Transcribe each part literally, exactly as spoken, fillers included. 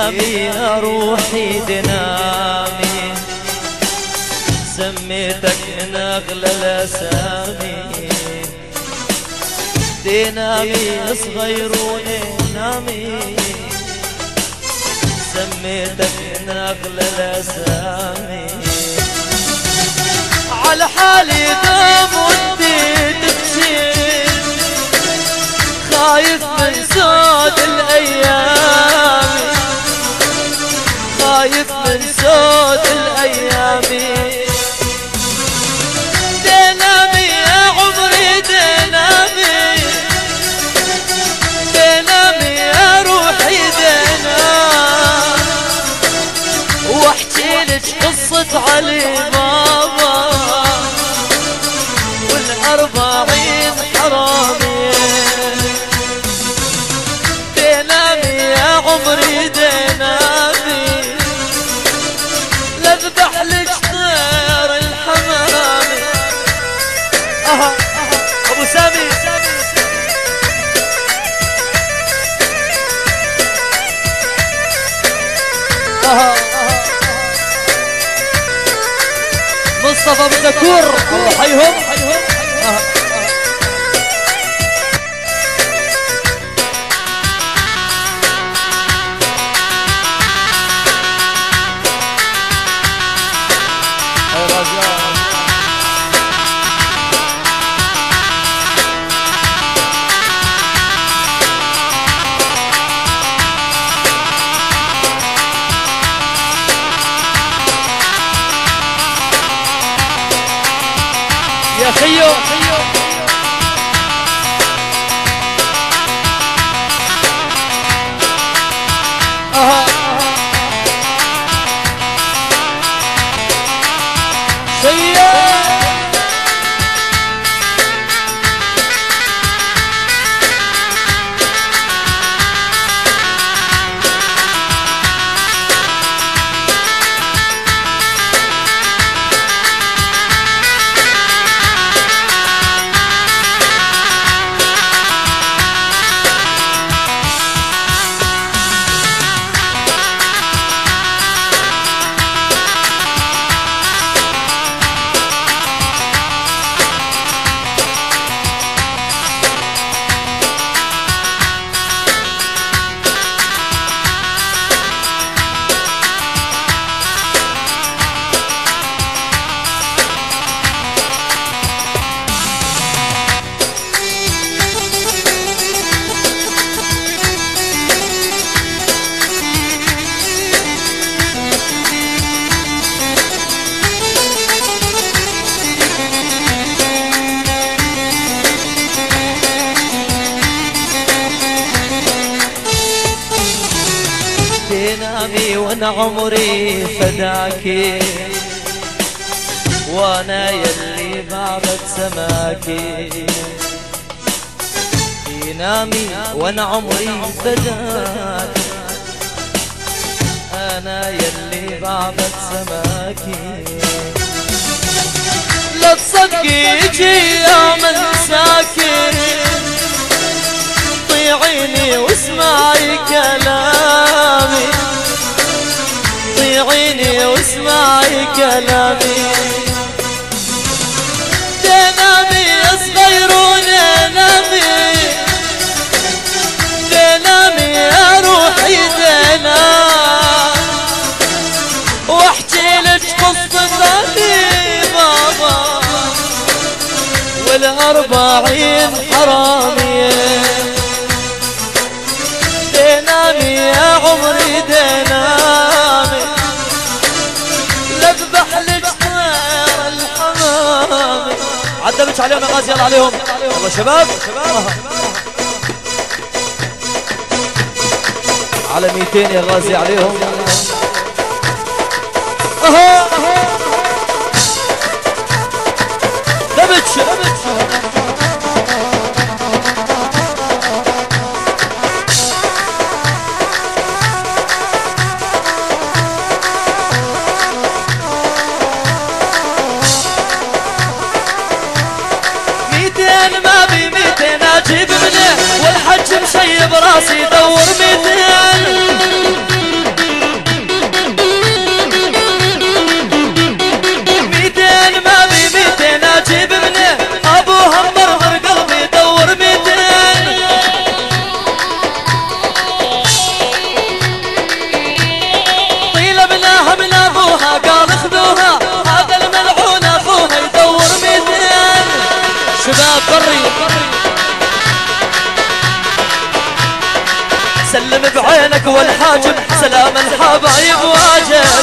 دينامي يا روحي دينامي، سميتك من أغلى الأسامي. دينامي صغيرون نامي، سميتك من أغلى الأسامي. على حالي دوم ودي تبكي، خايف من سود الأيام، خايف من سود الأيام. دينامي يا عمري دينامي، دينامي يا روحي دينامي. واحكي لك قصة علي بابا والأربعين حرامي. دينامي يا عمري دينامي، لذبح لك طير الحمامي. اها ابو سامي اها مصطفى ابو ذكور حيهم اها يا خيو اها شيا دينامي وانا عمري فداكي، وانا يلي بعبد سماكي. دينامي وانا عمري فداكي، انا يلي بعبد سماكي. لا تصدقي يجي يوم انساكي، طيعيني واسمعي كلامي، طيعيني واسمعي كلامي. دينامي يا صغيرون نامي، دينامي يا روحي دينامي. واحكي لك قصة علي بابا والأربعين حرامي. دينامي يا عمري دينامي، لذبح لك طير الحمامي. عدلتش عليهم يا غازي، يلا عليهم يلا شباب. على ميتين يا غازي عليهم. اها دبتش دبتش ما بي ميتين اجيب منه، والحج مشيب راسي دور ميتين. الضري سلم بعينك والحاجب سلام الحبايب واجب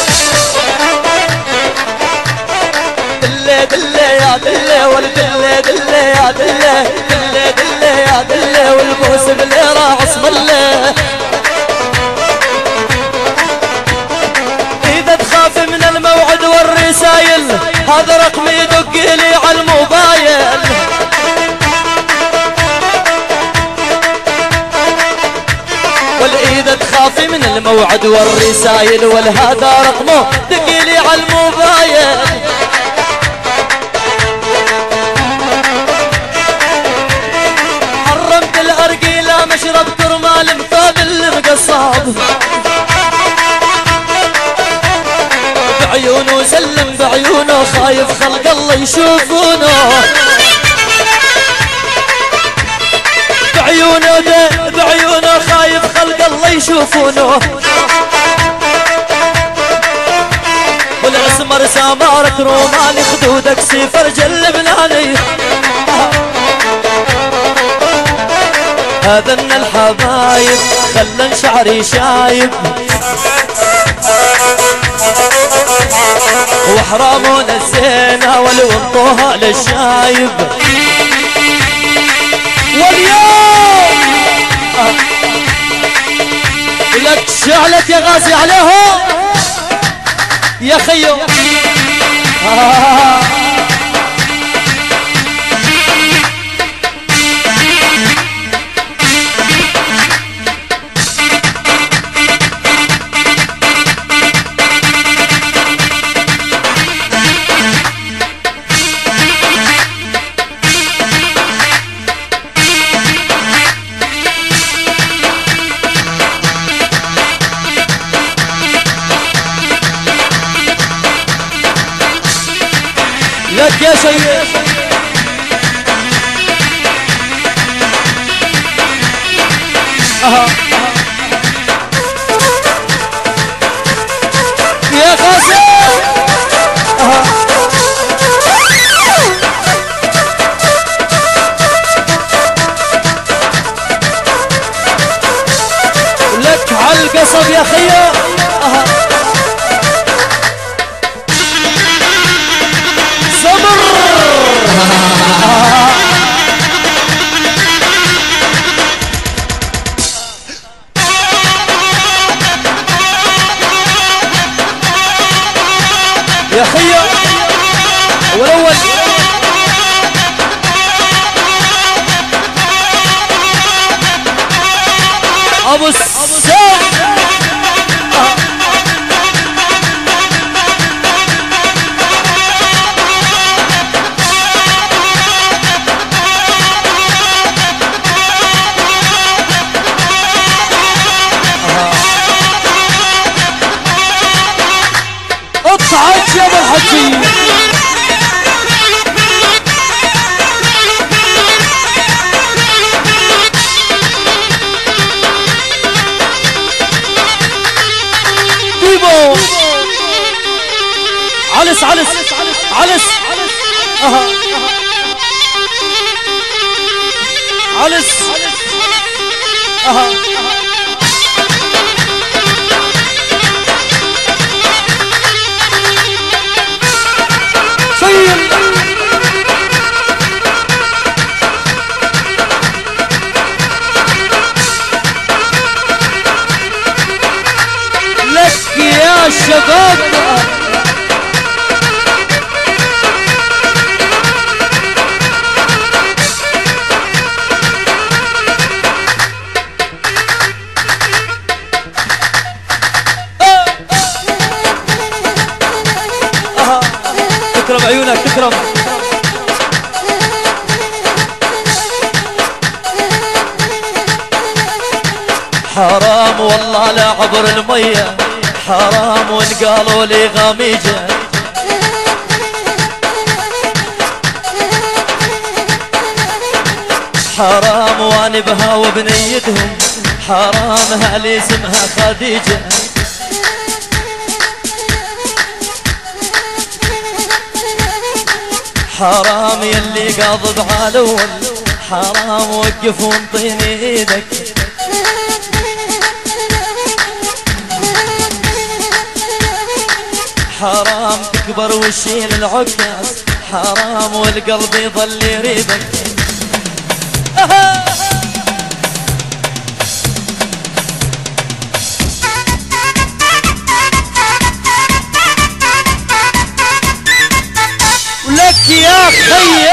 دلي دلي يا دلي والدلي دلي يا دلي دلي دلي يا دلي والبوس بلي راح اسم الله اذا تخاف من الموعد والرسايل هذا رقمي يدق لي على الموبايل والإذا تخافي من الموعد والرسايل والهذا رقمه دقيلي على الموبايل حرمت الأرجيلة مشرب كرمال مقابل القصاب بعيونه سلم بعيونه خايف خلق الله يشوفونه بعيونه ده بعيونه خايف خلق الله يشوفونه والاسمر سامارك روماني خدودك سيفر جلبناني هذا من الحبايب خلن شعري شايب وحرامون الزينة ولو انطوها للشايب واليوم لك شعلت يا غازي عليهم يا خيو آه. لك يا سيد أها يا قاسم أها لك على القصب يا خيا أها يا خيا والأول أبو السام اطعج يا ابو الحجي طيبو علس علس علس اها علس اها لك يا شباب تكرم عيونك تكرم حرام والله لا عبر المية حرام وان قالوا لي غميجة حرام وان بها وبنيتهم حرام هالي اسمها خديجة حرام يلي قاضب عالول، حرام وقف وانطيني ايدك. حرام تكبر وشيل العكاز، حرام والقلب يظل يريدك. ولك يا خي